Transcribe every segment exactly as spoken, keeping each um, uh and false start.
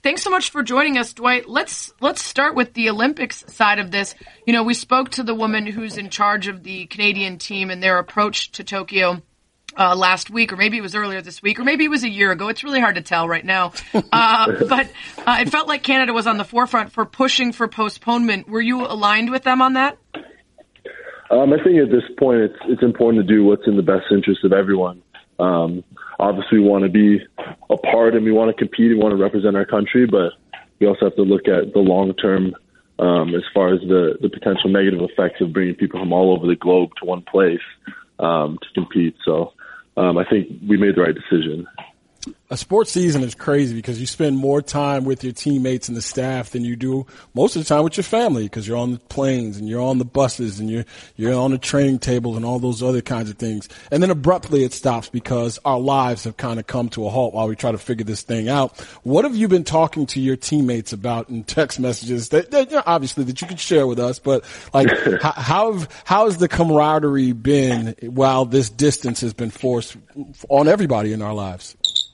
thanks so much for joining us, Dwight. Let's let's start with the Olympics side of this. You know, we spoke to the woman who's in charge of the Canadian team and their approach to Tokyo uh, last week, or maybe it was earlier this week, or maybe it was a year ago. It's really hard to tell right now. Uh, but uh, it felt like Canada was on the forefront for pushing for postponement. Were you aligned with them on that? Um, I think at this point it's it's important to do what's in the best interest of everyone. Um, obviously, we want to be a part and we want to compete. We want to represent our country, but we also have to look at the long term um, as far as the, the potential negative effects of bringing people from all over the globe to one place um, to compete. So um, I think we made the right decision. A sports season is crazy because you spend more time with your teammates and the staff than you do most of the time with your family, because you're on the planes and you're on the buses and you're you're on the training tables and all those other kinds of things. And then abruptly it stops because our lives have kind of come to a halt while we try to figure this thing out. What have you been talking to your teammates about in text messages that, that you know, obviously that you could share with us, but like how how, have, how has the camaraderie been while this distance has been forced on everybody in our lives?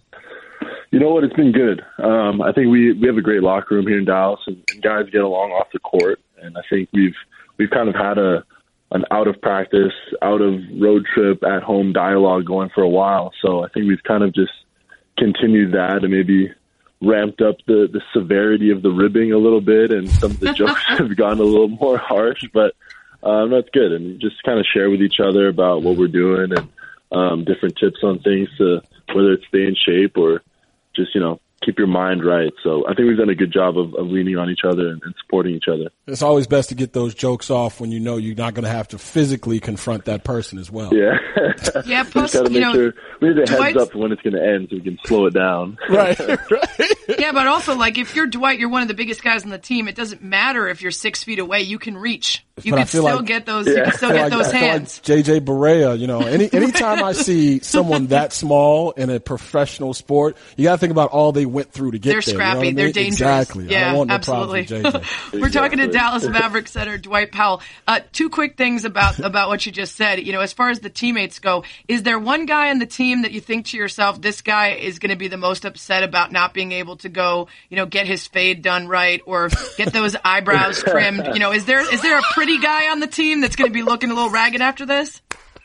You know what? It's been good. Um, I think we, we have a great locker room here in Dallas, and, and guys get along off the court. And I think we've we've kind of had a an out of practice, out of road trip, at home dialogue going for a while. So I think we've kind of just continued that and maybe ramped up the, the severity of the ribbing a little bit, and some of the jokes have gone a little more harsh. But um, that's good, and just kind of share with each other about what we're doing and um, different tips on things to whether it's stay in shape or just, you know, keep your mind right. So I think we've done a good job of, of leaning on each other and, and supporting each other. It's always best to get those jokes off when you know you're not going to have to physically confront that person as well. Yeah. Yeah, plus, we you know, sure we need a heads Dwight's... up when it's going to end so we can slow it down. Right, right. Yeah, but also, like, if you're Dwight, you're one of the biggest guys on the team. It doesn't matter if you're six feet away. You can reach. You but can still like, get those. Yeah. You can still get like, those I hands. Like J J Barea, you know, any anytime I see someone that small in a professional sport, you got to think about all they went through to get They're there. scrappy. You know what I mean? They're dangerous. Exactly. Yeah, I don't want no absolutely. problems with J J. We're talking to Dallas Mavericks center Dwight Powell. Uh, two quick things about about what you just said. You know, as far as the teammates go, is there one guy on the team that you think to yourself, this guy is going to be the most upset about not being able to go, you know, get his fade done right or get those eyebrows trimmed? You know, is there is there a pretty guy on the team that's going to be looking a little ragged after this?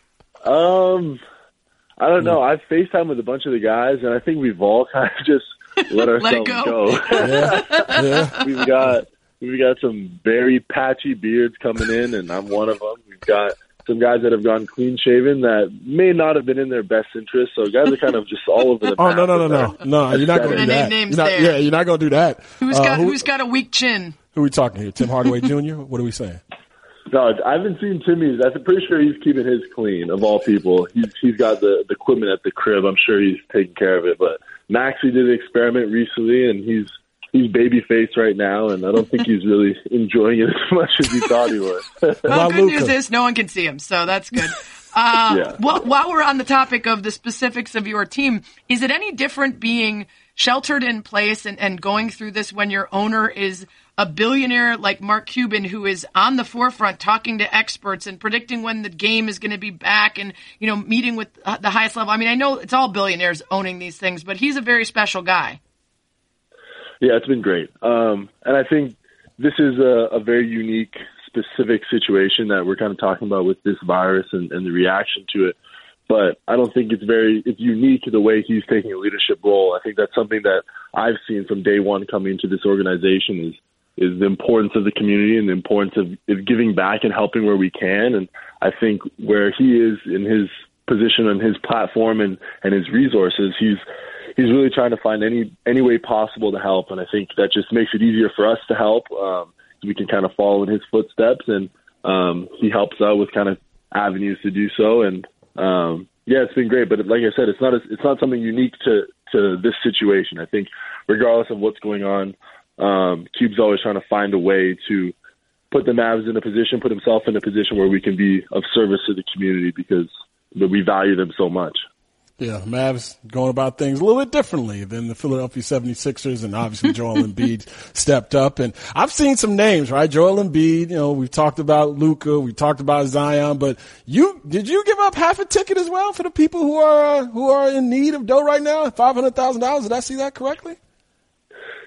Um, I don't know. I've FaceTime with a bunch of the guys, and I think we've all kind of just let ourselves let go. go. Yeah. Yeah. We've got we've got some very patchy beards coming in, and I'm one of them. We've got some guys that have gone clean shaven that may not have been in their best interest. So guys are kind of just all over the Oh map. no no no no no! You're not going to do that. Names You're not, there. yeah, you're not going to do that. Who's Uh, got who, Who's got a weak chin? who are we talking here? Tim Hardaway Junior What are we saying? No, I haven't seen Timmy's. I'm pretty sure he's keeping his clean, of all people. He's He's got the, the equipment at the crib. I'm sure he's taking care of it. But Maxie did an experiment recently, and he's he's baby faced right now, and I don't think he's really enjoying it as much as he thought he would. Well, good Luka? news is no one can see him, so that's good. Uh, Yeah. well, while we're on the topic of the specifics of your team, is it any different being sheltered in place and, and going through this when your owner is a billionaire like Mark Cuban, who is on the forefront talking to experts and predicting when the game is going to be back and, you know, meeting with uh, the highest level? I mean, I know it's all billionaires owning these things, but he's a very special guy. Yeah, it's been great. Um, and I think this is a, a very unique, specific situation that we're kind of talking about with this virus and, and the reaction to it. But I don't think it's very it's unique to the way he's taking a leadership role. I think that's something that I've seen from day one coming into this organization is is the importance of the community and the importance of, of giving back and helping where we can. And I think where he is in his position and his platform and, and his resources, he's he's really trying to find any any way possible to help. And I think that just makes it easier for us to help. Um, we can kind of follow in his footsteps, and um, he helps out with kind of avenues to do so. And um, yeah, it's been great. But like I said, it's not a, it's not something unique to, to this situation. I think regardless of what's going on, um, Cube's always trying to find a way to put the Mavs in a position, put himself in a position where we can be of service to the community because we value them so much. Yeah, Mavs going about things a little bit differently than the Philadelphia seventy-sixers, and obviously Joel Embiid stepped up. And I've seen some names, right? Joel Embiid, you know, we've talked about Luka, we talked about Zion, but you, did you give up half a ticket as well for the people who are, uh, who are in need of dough right now? five hundred thousand dollars. Did I see that correctly?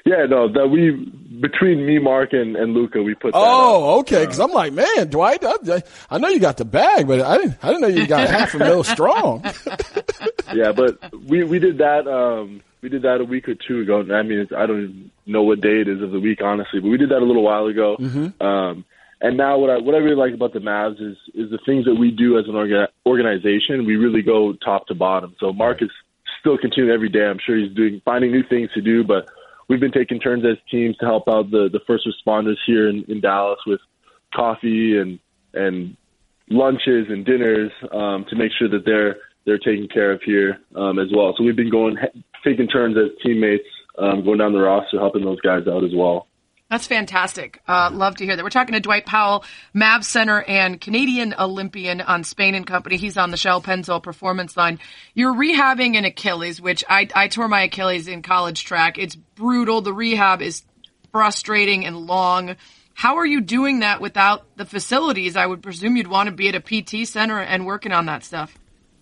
Yeah, no, that we between me, Mark, and, and Luca, we put. That oh, up. okay. Because I'm like, man, Dwight, I, I know you got the bag, but I didn't, I didn't know you got half a mil strong. Yeah, but we we did that. Um, we did that a week or two ago. I mean, it's, I don't even know what day it is of the week, honestly, but we did that a little while ago. Mm-hmm. Um, and now, what I what I really like about the Mavs is is the things that we do as an orga- organization. We really go top to bottom. So Mark is still continuing every day. I'm sure he's doing finding new things to do, but we've been taking turns as teams to help out the, the first responders here in, in Dallas with coffee and and lunches and dinners um, to make sure that they're they're taken care of here um, as well. So we've been going taking turns as teammates, um, going down the roster, helping those guys out as well. That's fantastic. Uh, love to hear that. We're talking to Dwight Powell, Mavs center and Canadian Olympian on Spain and Company. He's on the Shell Pennzoil Performance Line. You're rehabbing an Achilles, which I, I tore my Achilles in college track. It's brutal. The rehab is frustrating and long. How are you doing that without the facilities? I would presume you'd want to be at a P T center and working on that stuff.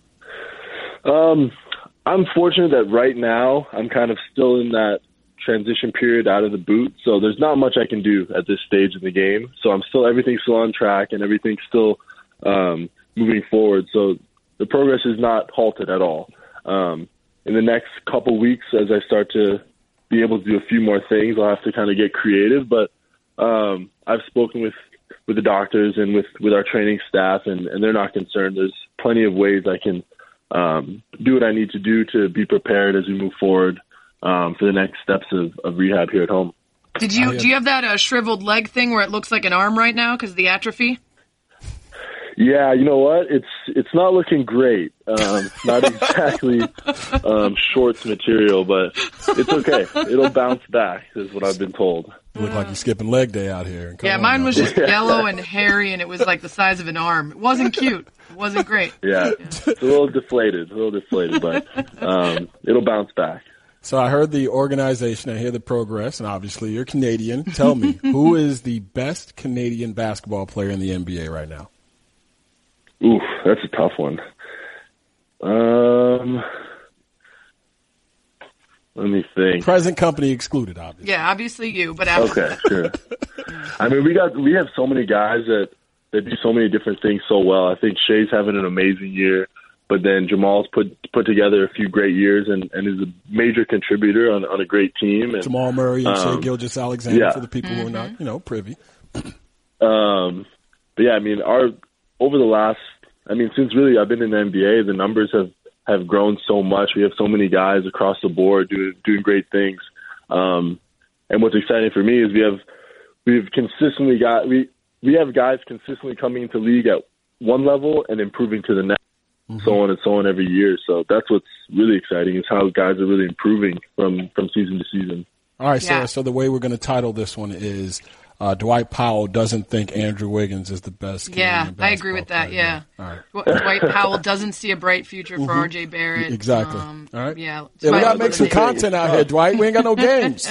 Um, I'm fortunate that right now I'm kind of still in that transition period out of the boot, so there's not much I can do at this stage in the game. So I'm still everything's still on track and everything's still um, moving forward. So the progress is not halted at all. Um, in the next couple weeks, as I start to be able to do a few more things, I'll have to kind of get creative. But um, I've spoken with, with the doctors and with, with our training staff, and, and they're not concerned. There's plenty of ways I can um, do what I need to do to be prepared as we move forward Um, for the next steps of, of rehab here at home. Did you do you have that uh, shriveled leg thing where it looks like an arm right now because of the atrophy? Yeah, you know what? It's it's not looking great. Um, not exactly um, shorts material, but it's okay. It'll bounce back, is what I've been told. You look like you're skipping leg day out here. Yeah, mine was just yellow and hairy, and it was like the size of an arm. It wasn't cute. It wasn't great. Yeah, yeah. It's a little deflated, a little deflated, but um, it'll bounce back. So I heard the organization, I hear the progress, and obviously you're Canadian. Tell me, who is the best Canadian basketball player in the N B A right now? Oof, that's a tough one. Um, let me think. Present company excluded, obviously. Yeah, obviously you, but after okay, sure. I mean, we got we have so many guys that that do so many different things so well. I think Shai's having an amazing year. But then Jamal's put put together a few great years and, and is a major contributor on, on a great team. And, Jamal Murray and um, Shai Gilgeous-Alexander yeah. for the people mm-hmm. who are not, you know, privy. Um, but yeah, I mean, our over the last, I mean, since really I've been in the N B A, the numbers have, have grown so much. We have so many guys across the board doing doing great things. Um, and what's exciting for me is we have we've consistently got we we have guys consistently coming into league at one level and improving to the next. Mm-hmm. So on and so on every year. So that's what's really exciting is how guys are really improving from, from season to season. All right, yeah. Sarah, so the way we're going to title this one is uh, Dwight Powell doesn't think Andrew Wiggins is the best Canadian Yeah, I agree with that, player. yeah. All right. Dwight Powell doesn't see a bright future for mm-hmm. R J Barrett. Exactly. Um, All right. Yeah, yeah we got to make some content out here, Dwight. We ain't got no games.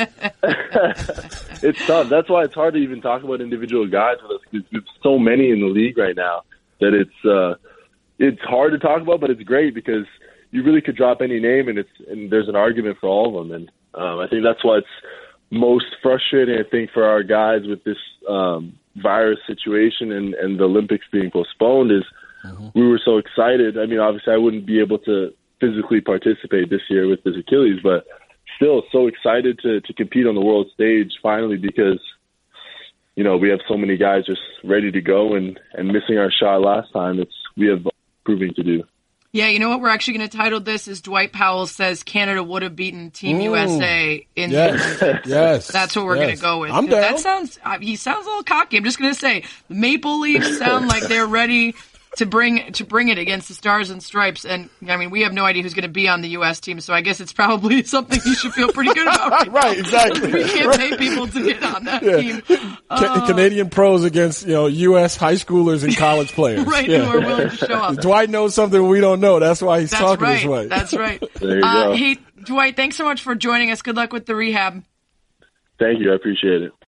It's tough. That's why it's hard to even talk about individual guys with us because there's so many in the league right now that it's uh, – it's hard to talk about, but it's great because you really could drop any name and it's and there's an argument for all of them. And um, I think that's why it's most frustrating, I think, for our guys with this um, virus situation and, and the Olympics being postponed is mm-hmm. we were so excited. I mean, obviously I wouldn't be able to physically participate this year with this Achilles, but still so excited to, to compete on the world stage finally because, you know, we have so many guys just ready to go and, and missing our shot last time. It's we have proving to do. Yeah, you know what? We're actually going to title this is Dwight Powell says Canada would have beaten Team mm. U S A in yes. the Olympics. Yes. That's what we're yes. going to go with. I'm down. That sounds, uh, he sounds a little cocky. I'm just going to say the Maple Leafs sound like they're ready to bring to bring it against the Stars and Stripes. And I mean, we have no idea who's going to be on the U S team, so I guess it's probably something you should feel pretty good about. Right, right exactly. We can't pay people to get on that yeah. team. Uh, Canadian pros against you know U S high schoolers and college players, right? Yeah. Who are willing to show up. Dwight knows something we don't know. That's why he's That's talking right. this way. That's right. There you uh, go. Hey, Dwight, thanks so much for joining us. Good luck with the rehab. Thank you. I appreciate it.